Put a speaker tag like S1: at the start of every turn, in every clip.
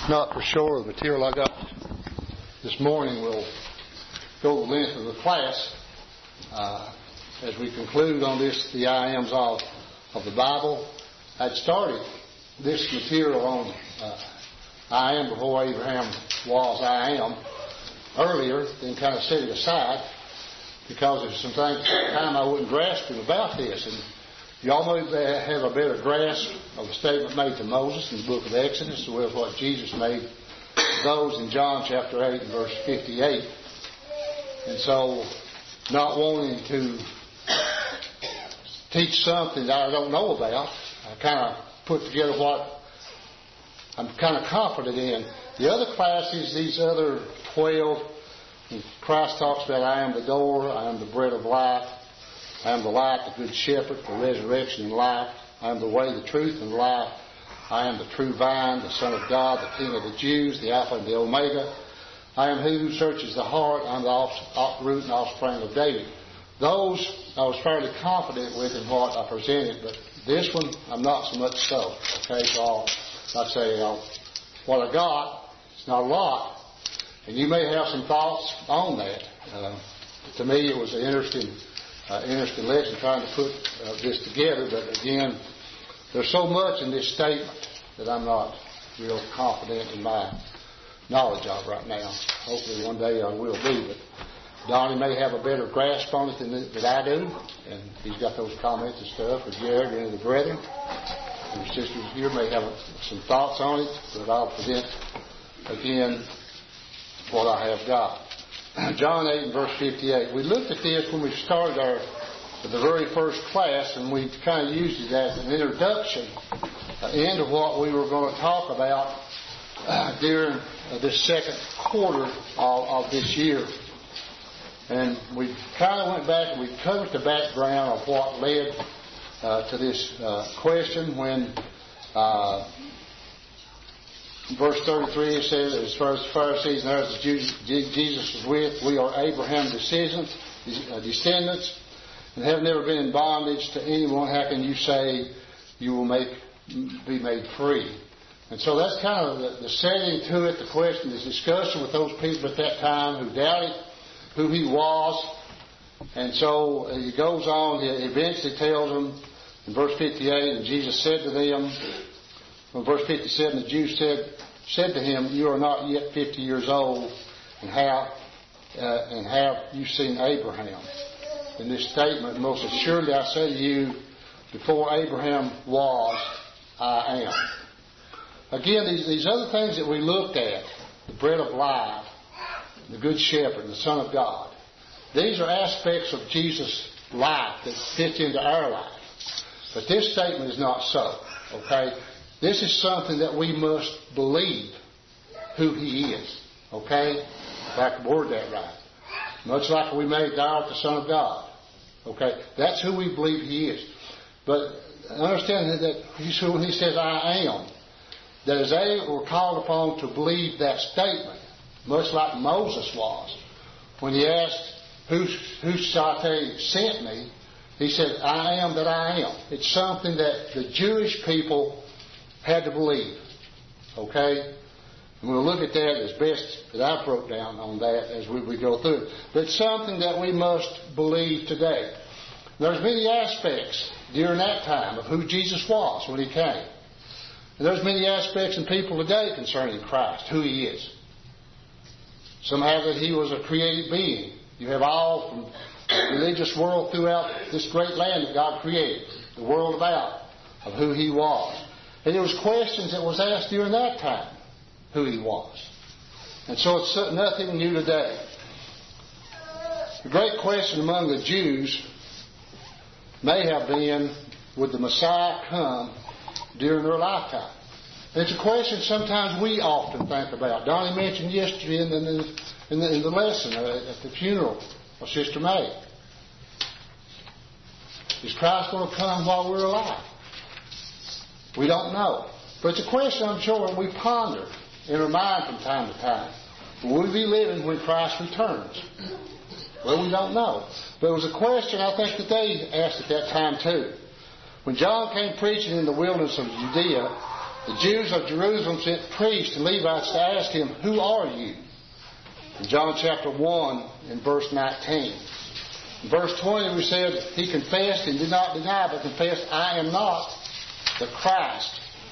S1: not for sure. The material I got this morning will go the length of the class as we conclude on this, the I Ams of the Bible. I'd started this material on I am before Abraham was I am earlier, then kind of set it aside because there's some things at the time I wasn't grasping about this. And you all may have a better grasp of the statement made to Moses in the book of Exodus, as well as what Jesus made those in John chapter 8 and verse 58. And so, not wanting to teach something that I don't know about, I kind of put together what I'm kind of confident in. The other classes, these other 12, Christ talks about I am the door, I am the bread of life, I am the light, the good shepherd, the resurrection and life, I am the way, the truth, and life, I am the true vine, the Son of God, the King of the Jews, the Alpha and the Omega, I am he who searches the heart, I am the root and offspring of David. Those I was fairly confident with in what I presented, but this one I'm not so much so. Okay, so I'll say what I got, it's not a lot, and you may have some thoughts on that. To me, it was an interesting lesson trying to put this together, but again, there's so much in this statement that I'm not real confident in my knowledge of right now. Hopefully one day I will be, but Donnie may have a better grasp on it than I do, and he's got those comments and stuff, or Jared, any of the brethren. And your sisters here may have some thoughts on it, but I'll present again what I have got. John 8 and verse 58. We looked at this when we started the very first class, and we kind of used it as an introduction into what we were going to talk about during this second quarter of this year. And we kind of went back and we covered the background of what led to this question when verse 33 it says, as far as the Pharisees and others Jesus was with, we are Abraham's descendants and have never been in bondage to anyone. How can you say you will be made free? And so that's kind of the setting to it. The question is discussion with those people at that time who doubted who he was. And so he goes on, he eventually tells them in verse 58, and Jesus said to them, in verse 57, the Jews said to him, you are not yet 50 years old, and have you seen Abraham? In this statement, most assuredly I say to you, before Abraham was, I am. Again, these other things that we looked at, the bread of life, the good shepherd, the Son of God, these are aspects of Jesus' life that fit into our life. But this statement is not so. Okay? This is something that we must believe who he is. Okay? If I can word that right. Much like we made thou the Son of God. Okay? That's who we believe he is. But understand that when he says I am, that as they were called upon to believe that statement, much like Moses was, when he asked, who sent me? He said, I am that I am. It's something that the Jewish people had to believe. Okay? And we'll look at that as best that I broke down on that as we go through it. But it's something that we must believe today. There's many aspects during that time of who Jesus was when he came. And there's many aspects in people today concerning Christ, who he is. Some have that he was a created being. You have all from the religious world throughout this great land that God created, the world about, of who he was. And there was questions that was asked during that time, who he was. And so it's nothing new today. The great question among the Jews may have been, would the Messiah come during their lifetime? And it's a question sometimes we often think about. Donnie mentioned yesterday in the lesson at the funeral of Sister May. Is Christ going to come while we're alive? We don't know. But it's a question I'm sure we ponder in our mind from time to time. Will we be living when Christ returns? Well, we don't know. But it was a question I think that they asked at that time too. When John came preaching in the wilderness of Judea, the Jews of Jerusalem sent priests and Levites to ask him, "Who are you?" In John chapter 1 in verse 19. In verse 20 we said he confessed and did not deny, but confessed, "I am not the Christ."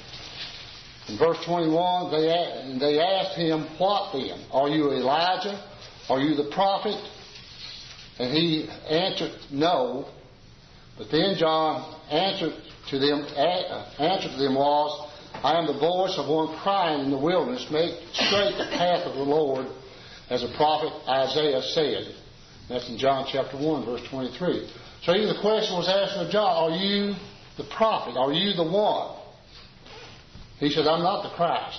S1: In verse 21 they asked him, "What then? Are you Elijah? Are you the prophet?" And he answered, "No." But then John answered to them was, "I am the voice of one crying in the wilderness, make straight the path of the Lord, as the prophet Isaiah said." That's in John chapter 1, verse 23. So even the question was asked of John, "Are you the prophet? Are you the one?" He said, "I'm not the Christ."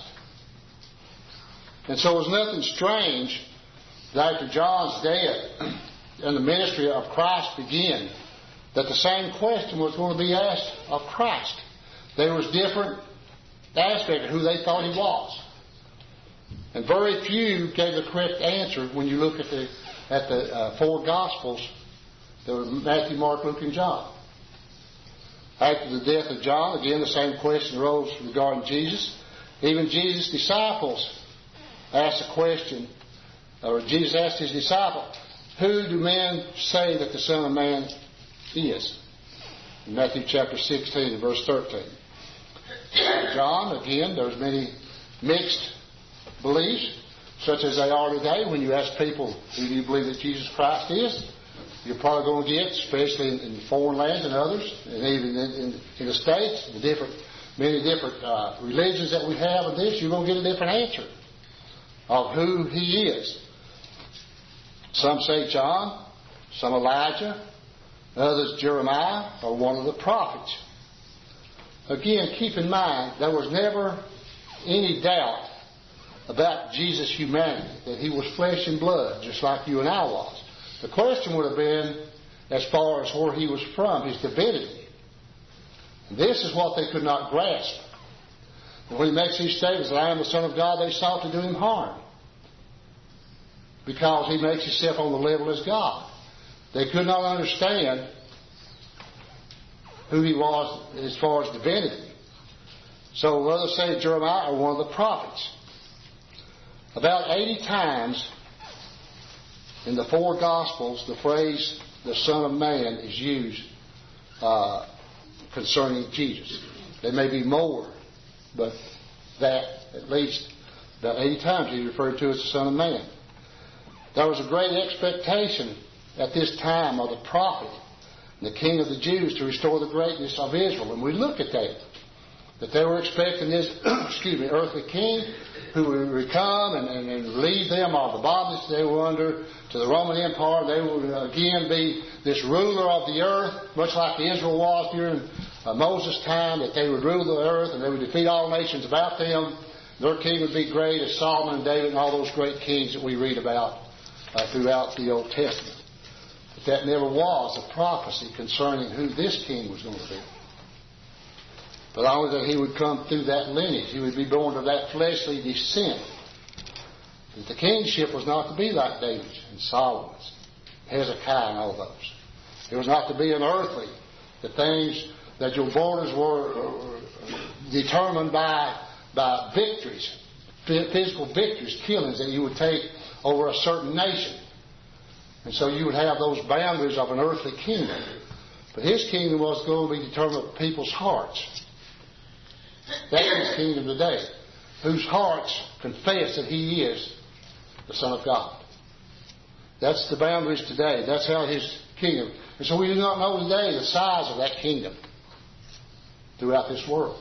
S1: And so it was nothing strange that after John's death and the ministry of Christ began, that the same question was going to be asked of Christ. There was different aspects of who they thought he was. And very few gave the correct answer when you look at the four Gospels. There were Matthew, Mark, Luke, and John. After the death of John, again the same question arose regarding Jesus. Even Jesus' disciples asked a question, or Jesus asked his disciples, "Who do men say that the Son of Man is?" In Matthew chapter 16 and verse 13. John, again, there's many mixed beliefs, such as they are today. When you ask people, "Who do you believe that Jesus Christ is?" you're probably going to get, especially in foreign lands and others, and even in the States, many different religions that we have and this, you're going to get a different answer of who he is. Some say John, some Elijah, others Jeremiah, or one of the prophets. Again, keep in mind, there was never any doubt about Jesus' humanity, that he was flesh and blood, just like you and I was. The question would have been as far as where he was from, his divinity. And this is what they could not grasp. And when he makes these statements that I am the Son of God, they sought to do him harm, because he makes himself on the level as God. They could not understand who he was as far as divinity. So others say Jeremiah or one of the prophets. About 80 times in the four Gospels, the phrase "the Son of Man" is used concerning Jesus. There may be more, but that at least about 80 times he referred to as the Son of Man. There was a great expectation at this time of the prophet, the King of the Jews, to restore the greatness of Israel. And we look at that they were expecting this earthly king who would come and relieve them of the bondage they were under to the Roman Empire. They would again be this ruler of the earth, much like Israel was during Moses' time, that they would rule the earth and they would defeat all nations about them. Their king would be great as Solomon and David and all those great kings that we read about throughout the Old Testament. But that never was a prophecy concerning who this king was going to be. But only that he would come through that lineage. He would be born of that fleshly descent. That the kingship was not to be like David's and Solomon's, Hezekiah and all those. It was not to be an earthly. The things that your borders were determined by victories, physical victories, killings that you would take over a certain nation. And so you would have those boundaries of an earthly kingdom. But his kingdom was going to be determined by people's hearts. That's his kingdom today, whose hearts confess that he is the Son of God. That's the boundaries today. That's how his kingdom. And so we do not know today the size of that kingdom throughout this world.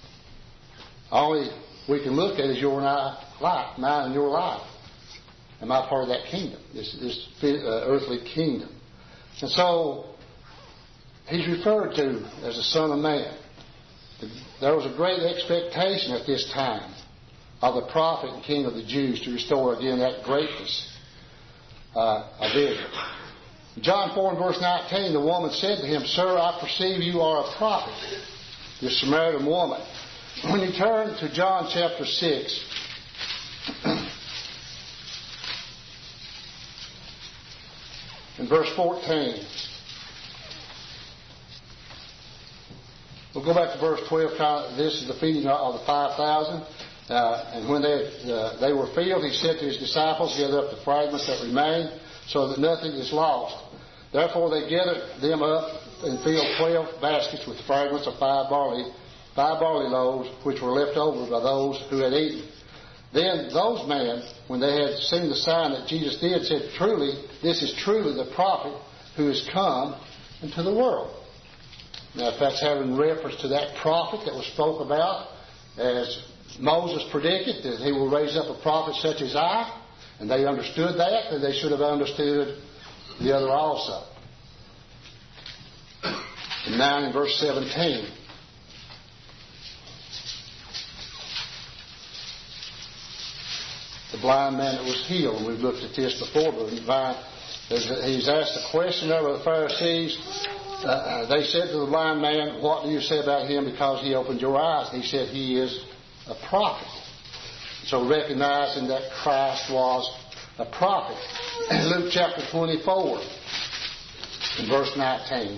S1: All we can look at is your and I life, mine and your life. Am I part of that kingdom, this earthly kingdom? And so he's referred to as the Son of Man. There was a great expectation at this time of the prophet and king of the Jews to restore again that greatness of Israel. John 4 and verse 19, the woman said to him, "Sir, I perceive you are a prophet," the Samaritan woman. When you turn to John chapter 6, in verse 14, We'll go back to verse 12. This is the feeding of the 5,000. And when they were filled, he said to his disciples, gather up the fragments that remain, so that nothing is lost. Therefore they gathered them up and filled 12 baskets with fragments of five barley loaves, which were left over by those who had eaten. Then those men, when they had seen the sign that Jesus did, said, truly, this is truly the prophet who is come into the world. Now, if that's having reference to that prophet that was spoke about, as Moses predicted, that he will raise up a prophet such as I, and they understood that, then they should have understood the other also. And now in verse 17. The blind man that was healed, and we've looked at this before, but he's asked a question there by the Pharisees. They said to the blind man, what do you say about him because he opened your eyes? He said he is a prophet. So recognizing that Christ was a prophet. Luke chapter 24 and verse 19.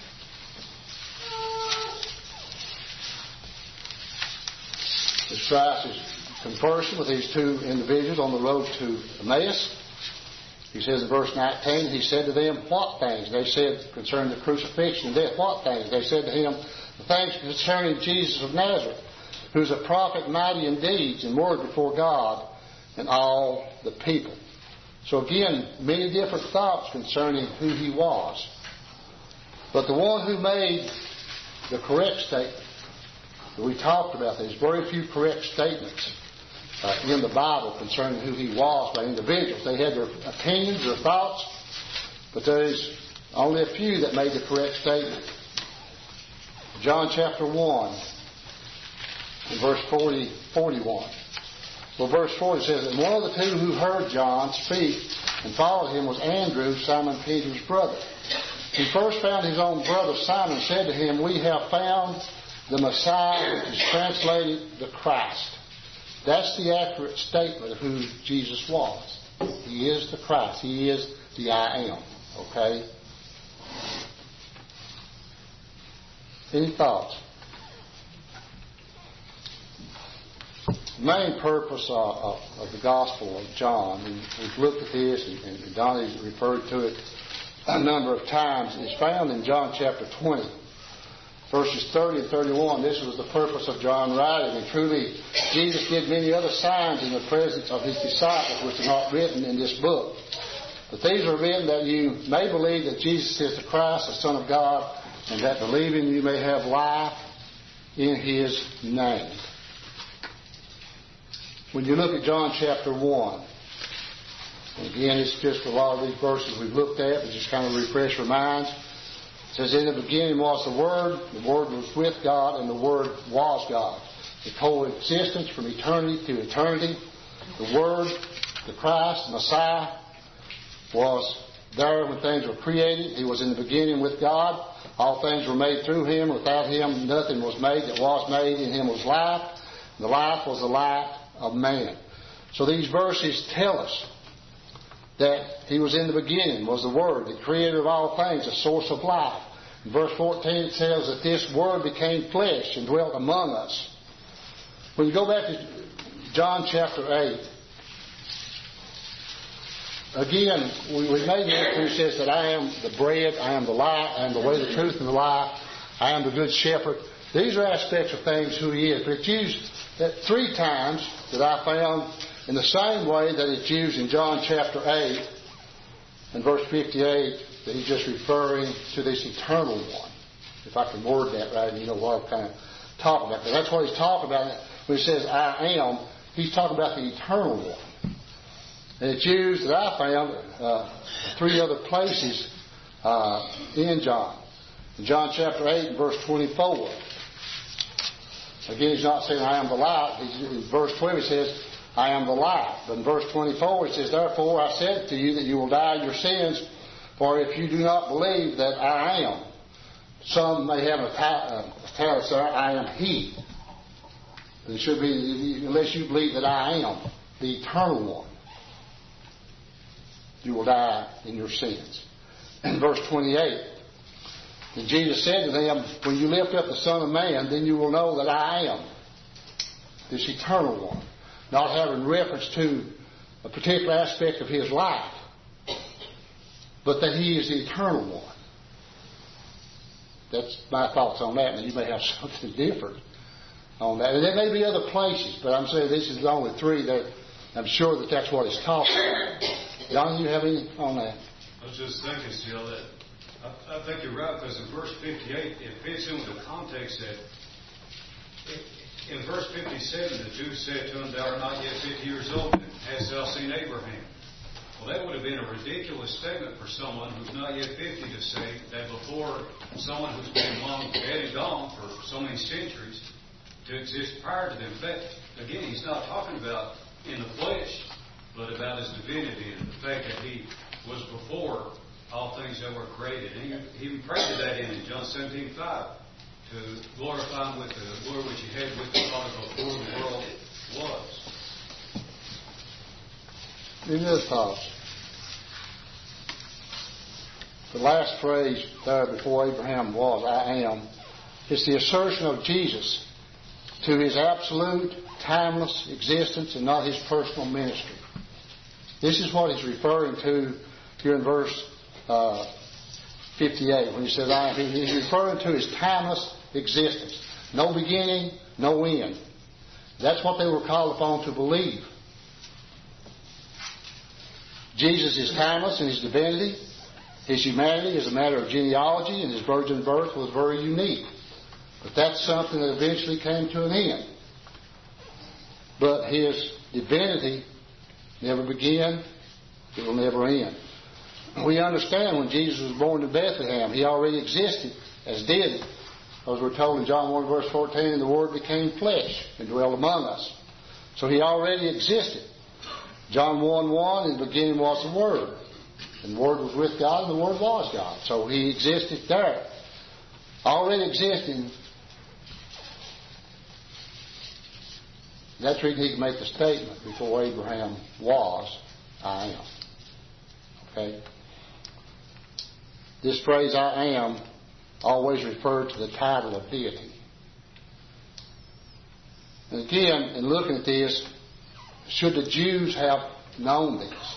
S1: As Christ is conversing with these two individuals on the road to Emmaus, he says in verse 19, he said to them, what things? They said concerning the crucifixion and death. What things? They said to him, the things concerning Jesus of Nazareth, who is a prophet mighty in deeds and word before God and all the people. So again, many different thoughts concerning who he was. But the one who made the correct statement, that we talked about, there's very few correct statements in the Bible concerning who he was by individuals. They had their opinions, their thoughts, but there's only a few that made the correct statement. John chapter 1 and verse 41. Well, verse 40 says that one of the two who heard John speak and followed him was Andrew, Simon Peter's brother. He first found his own brother Simon and said to him, we have found the Messiah, which is translated the Christ. That's the accurate statement of who Jesus was. He is the Christ. He is the I am. Okay? Any thoughts? The main purpose of the Gospel of John, and we've looked at this, and Donnie's referred to it a number of times, is found in John chapter 20. Verses 30 and 31, this was the purpose of John writing. And truly, Jesus did many other signs in the presence of his disciples, which are not written in this book. But these are written that you may believe that Jesus is the Christ, the Son of God, and that believing you may have life in his name. When you look at John chapter 1, and again, it's just a lot of these verses we've looked at, but just kind of refresh our minds. It says, in the beginning was the Word was with God, and the Word was God. The coexistence from eternity to eternity. The Word, the Christ, the Messiah, was there when things were created. He was in the beginning with God. All things were made through him. Without him, nothing was made that was made. In him was life. And the life was the light of man. So these verses tell us that he was in the beginning, was the Word, the creator of all things, the source of life. In verse 14 it tells that this Word became flesh and dwelt among us. When you go back to John chapter 8, again, we made it who says that I am the bread, I am the light, I am the way, the truth, and the life, I am the good shepherd. These are aspects of things who he is. But it's used that 3 times that I found in the same way that it's used in John chapter 8 and verse 58, that he's just referring to this eternal one. If I can word that right, you know what I'm kind of talking about. But that's what he's talking about. When he says, I am, he's talking about the eternal one. And it's used that I found 3 other places in John. In John chapter 8 and verse 24. Again, he's not saying, I am the light. In verse 12 he says, I am the light. But in verse 24 it says, therefore I said to you that you will die in your sins, for if you do not believe that I am. Some may have a title, sir, I am he. But it should be, unless you believe that I am the eternal one, you will die in your sins. In verse 28, And Jesus said to them, when you lift up the Son of Man, then you will know that I am this eternal one. Not having reference to a particular aspect of his life, but that he is the eternal one. That's my thoughts on that. And you may have something different on that. And there may be other places, but I'm saying this is the only three that I'm sure that that's what it's talking about. John, you have anything on that?
S2: I was just thinking still that I think you're right, because in verse 58 it fits in with the context that in verse 57 the Jews said to him, "Thou art not yet 50 years old, and hast thou seen Abraham?" Well, that would have been a ridiculous statement for someone who's not yet 50 to say that before someone who's been long dead and gone for so many centuries to exist prior to them. In fact, again, he's not talking about in the flesh, but about his divinity and the fact that he was before all things that were created. And he even prayed to that end in John 17:5 to glorify him with the glory which he had with the Father before the world was.
S1: Any other thoughts? The last phrase there before Abraham was, I am, is the assertion of Jesus to his absolute, timeless existence and not his personal ministry. This is what he's referring to here in verse 58 when he says, I am. He's referring to his timeless existence. No beginning, no end. That's what they were called upon to believe. Jesus is timeless in his divinity. His humanity is a matter of genealogy, and his virgin birth was very unique. But that's something that eventually came to an end. But his divinity never began. It will never end. We understand when Jesus was born in Bethlehem, he already existed as did, as we're told in John 1 verse 14, and the Word became flesh and dwelt among us. So he already existed. John 1:1, in the beginning was the Word. And the Word was with God, and the Word was God. So he existed there. Already existing. That's the reason he can make the statement before Abraham was, I am. Okay? This phrase, I am, always referred to the title of deity. And again, in looking at this, should the Jews have known this?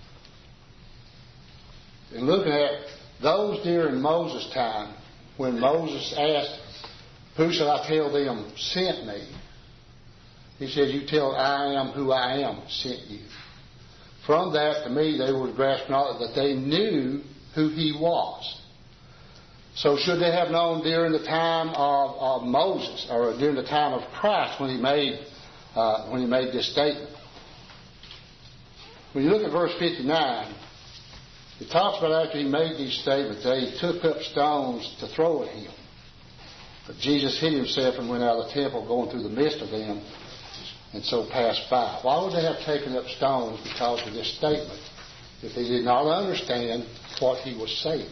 S1: In looking at those during Moses' time, when Moses asked, who shall I tell them sent me? He said, you tell I am who I am sent you. From that, to me, they would grasp knowledge that they knew who he was. So should they have known during the time of Moses, or during the time of Christ when he made this statement? When you look at verse 59, it talks about after he made these statements, they took up stones to throw at him. But Jesus hid himself and went out of the temple, going through the midst of them, and so passed by. Why would they have taken up stones because of this statement if they did not understand what he was saying?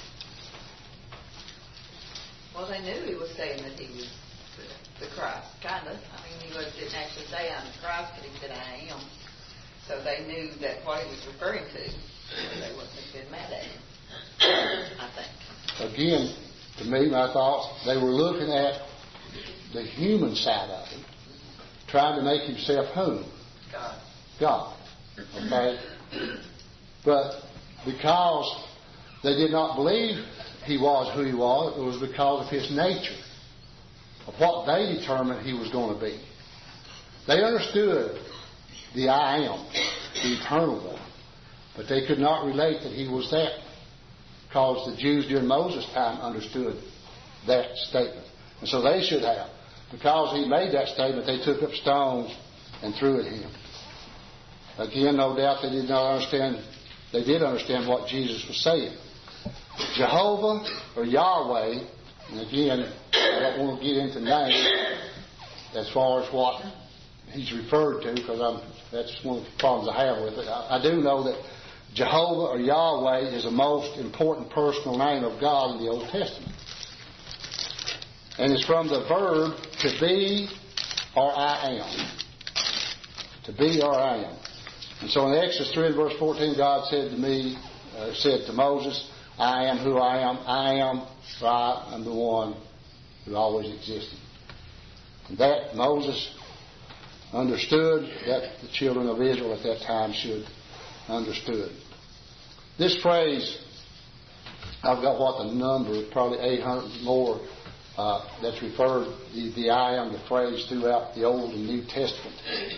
S3: Well, they knew he was saying that he was the Christ, kind of. I mean, he didn't actually say I'm the Christ, but he said I am. So they knew that what he was referring to, they wouldn't have been mad at him, I think.
S1: Again, to me, my thoughts, they were looking at the human side of him, trying to make himself whom? God. Okay? But because they did not believe he was who he was, it was because of his nature, of what they determined he was going to be. They understood the I am, the eternal one, but they could not relate that he was that, because the Jews during Moses' time understood that statement. And so they should have. Because he made that statement, they took up stones and threw at him. Again, no doubt they did not understand. They did understand what Jesus was saying. Jehovah or Yahweh, and again, I don't want to get into names as far as what he's referred to, because that's one of the problems I have with it. I do know that Jehovah or Yahweh is the most important personal name of God in the Old Testament. And it's from the verb to be or I am. To be or I am. And so in Exodus 3 and verse 14, God said to Moses, I am who I am. I am, right, I'm the one who always existed. And that Moses understood, that the children of Israel at that time should understood. This phrase, I've got what the number, probably 800 more, that's referred, the I am, the phrase throughout the Old and New Testament,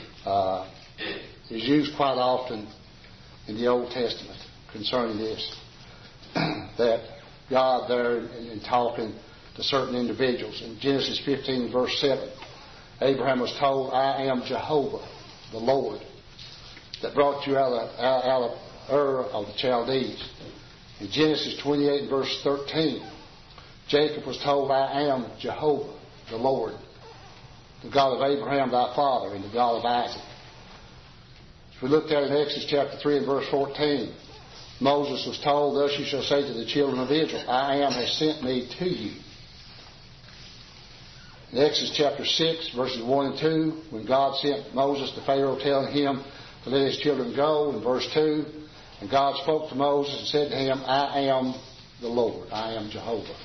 S1: is used quite often in the Old Testament concerning this, that God there in talking to certain individuals. In Genesis 15 verse 7, Abraham was told, I am Jehovah, the Lord, that brought you out of Ur of the Chaldees. In Genesis 28 verse 13, Jacob was told, I am Jehovah, the Lord, the God of Abraham thy father, and the God of Isaac. As we looked at in Exodus chapter 3 and verse 14, Moses was told, thus you shall say to the children of Israel, I am has sent me to you. In Exodus chapter 6, verses 1 and 2, when God sent Moses to Pharaoh telling him to let his children go, in verse 2, and God spoke to Moses and said to him, I am the Lord, I am Jehovah.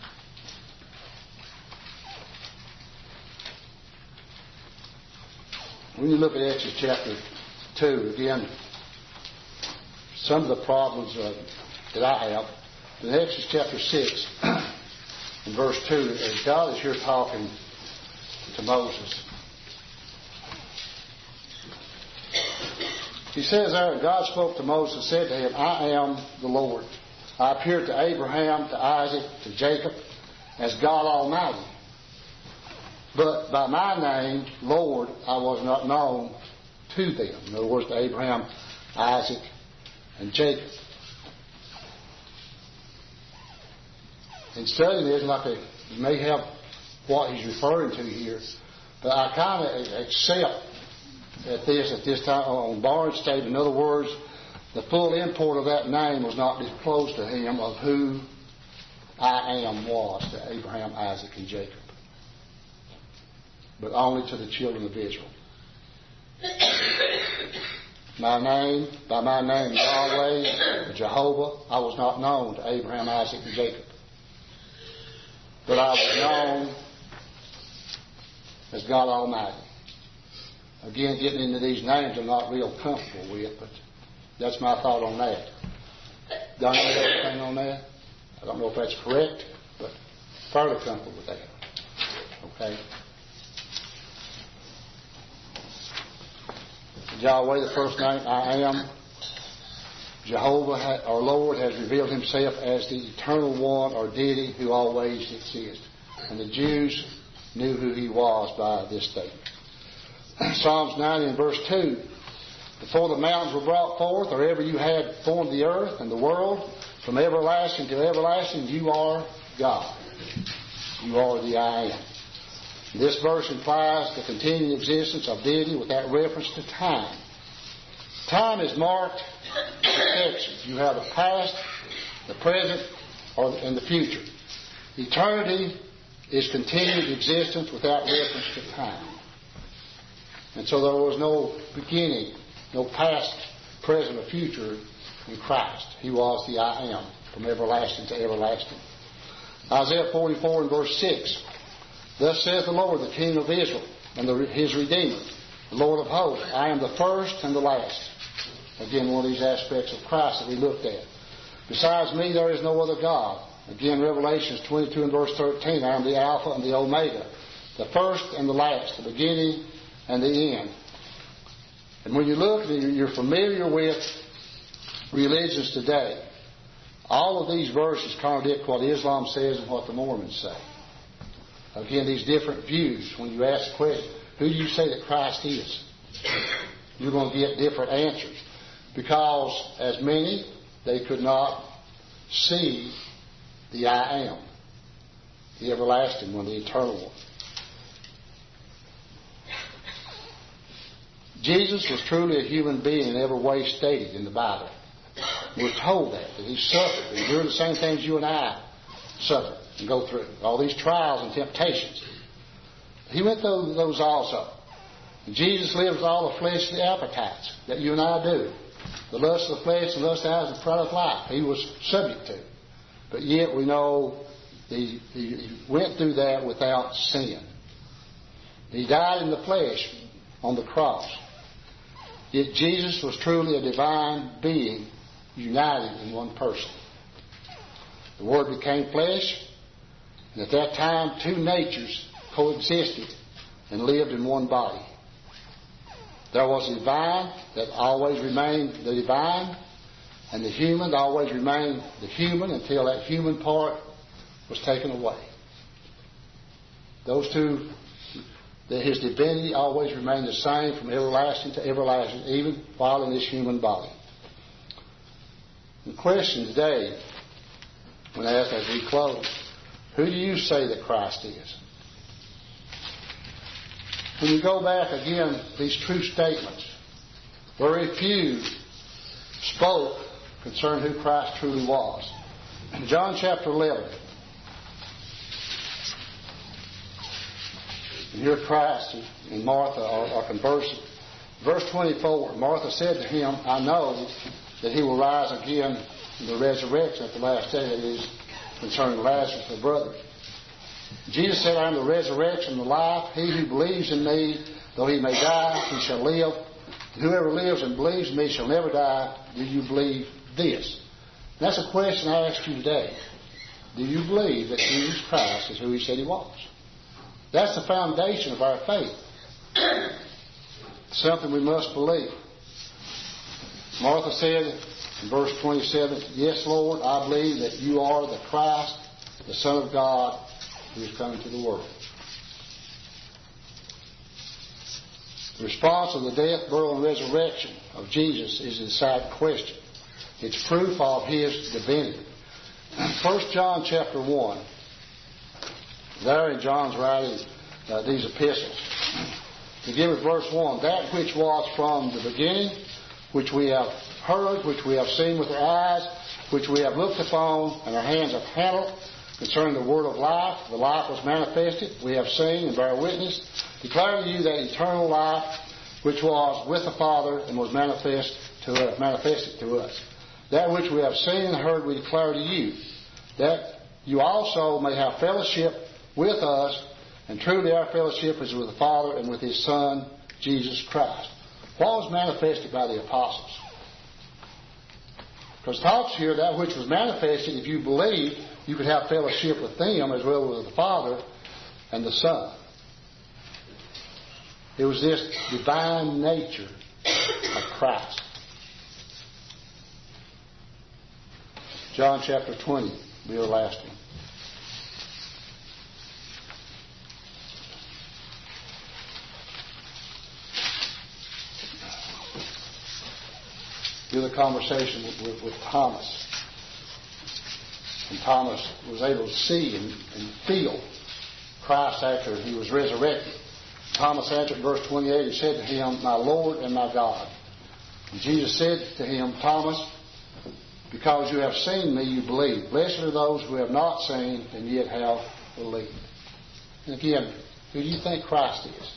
S1: When you look at Exodus chapter 2, again, some of the problems that I have, in Exodus chapter 6, in verse 2, as God is here talking to Moses, he says there, God spoke to Moses and said to him, I am the Lord. I appeared to Abraham, to Isaac, to Jacob, as God Almighty. But by my name, Lord, I was not known to them. In other words, to Abraham, Isaac, and Jacob. In studying this, you may have what he's referring to here, but I kind of accept at this time on borrowed statement. In other words, the full import of that name was not disclosed to him of who I am was to Abraham, Isaac, and Jacob, but only to the children of Israel. By my name, Yahweh, Jehovah, I was not known to Abraham, Isaac, and Jacob. But I was known as God Almighty. Again, getting into these names I'm not real comfortable with, but that's my thought on that. Don't know anything on that. I don't know if that's correct, but fairly comfortable with that. Okay? Yahweh, the first name, I am. Jehovah, our Lord, has revealed himself as the eternal one or deity who always exists. And the Jews knew who he was by this statement. Psalms 90 and verse 2, before the mountains were brought forth, or ever you had formed the earth and the world, from everlasting to everlasting, you are God. You are the I am. This verse implies the continuing existence of deity without reference to time. Time is marked sections. You have the past, the present, and the future. Eternity is continued existence without reference to time. And so there was no beginning, no past, present, or future in Christ. He was the I am, from everlasting to everlasting. Isaiah 44 and verse 6. Thus saith the Lord, the King of Israel, and his Redeemer, the Lord of hosts, I am the first and the last. Again, one of these aspects of Christ that we looked at. Besides me, there is no other God. Again, Revelations 22 and verse 13, I am the Alpha and the Omega, the first and the last, the beginning and the end. And when you look, you're familiar with religions today. All of these verses contradict what Islam says and what the Mormons say. Again, these different views. When you ask the question, who do you say that Christ is? You're going to get different answers. Because, as many, they could not see the I am, the everlasting one, the eternal one. Jesus was truly a human being in every way stated in the Bible. We're told that he suffered, endured the same things you and I suffer and go through. All these trials and temptations. He went through those also. And Jesus lived with all the fleshly appetites that you and I do. The lust of the flesh, the lust of the eyes, and the pride of life. He was subject to. but yet we know he went through that without sin. He died in the flesh on the cross. Yet Jesus was truly a divine being united in one person. The Word became flesh, and at that time 2 natures coexisted and lived in one body. There was the divine that always remained the divine, and the human that always remained the human until that human part was taken away. Those two, his divinity always remained the same from everlasting to everlasting, even while in this human body. The question today, when asked as we close, who do you say that Christ is? When you go back again, these true statements, very few spoke concerning who Christ truly was. In John chapter 11, and here Christ and Martha are conversing. Verse 24, Martha said to him, I know that he will rise again in the resurrection at the last day, that is, concerning Lazarus, her brother. Jesus said, I am the resurrection and the life. He who believes in me, though he may die, he shall live. And whoever lives and believes in me shall never die. Do you believe this? And that's a question I ask you today. Do you believe that Jesus Christ is who he said he was? That's the foundation of our faith. Something we must believe. Martha said in verse 27, Yes, Lord, I believe that you are the Christ, the Son of God, who is coming to the world. The response of the death, burial, and resurrection of Jesus is a decided question. It's proof of his divinity. 1 John chapter 1, there in John's writing these epistles, begin with verse 1. That which was from the beginning, which we have heard, which we have seen with our eyes, which we have looked upon, and our hands have handled, concerning the word of life. The life was manifested. We have seen and bear witness, declare to you that eternal life which was with the Father and was manifested to us. That which we have seen and heard we declare to you, that you also may have fellowship with us, and truly our fellowship is with the Father and with his Son, Jesus Christ. What was manifested by the apostles? Because it talks here, that which was manifested, if you believed, you could have fellowship with them as well as with the Father and the Son. It was this divine nature of Christ. John chapter 20, be our last one. Do the conversation with Thomas. And Thomas was able to see and feel Christ after he was resurrected. Thomas answered, verse 28, he said to him, My Lord and my God. And Jesus said to him, Thomas, because you have seen me, you believe. Blessed are those who have not seen and yet have believed. And again, who do you think Christ is?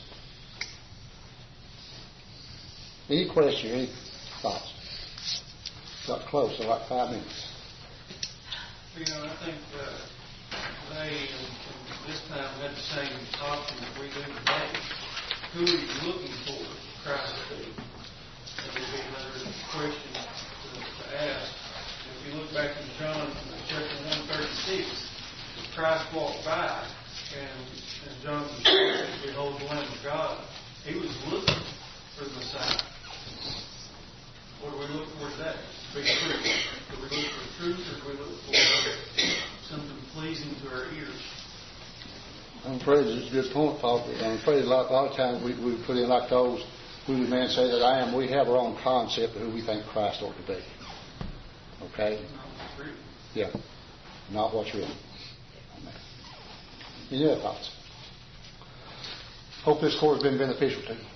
S1: Any question, any thoughts? Got close, so like 5 minutes.
S4: I think they, this time, had the same option that we do today. Who are you looking for Christ to be? That would be another question to ask. If you look back in John chapter 1:36, Christ walked by, and John said, Behold the Lamb of God. He was looking for the Messiah. What do we look for today? Do we look for truth, or do we look for something pleasing to our ears?
S1: I'm afraid it's a good point, Paul. I'm afraid a lot of times we put in like those, who the man say that I am. We have our own concept of who we think Christ ought to be. Okay? Yeah. Not what's written. Any other thoughts? Hope this course has been beneficial to you.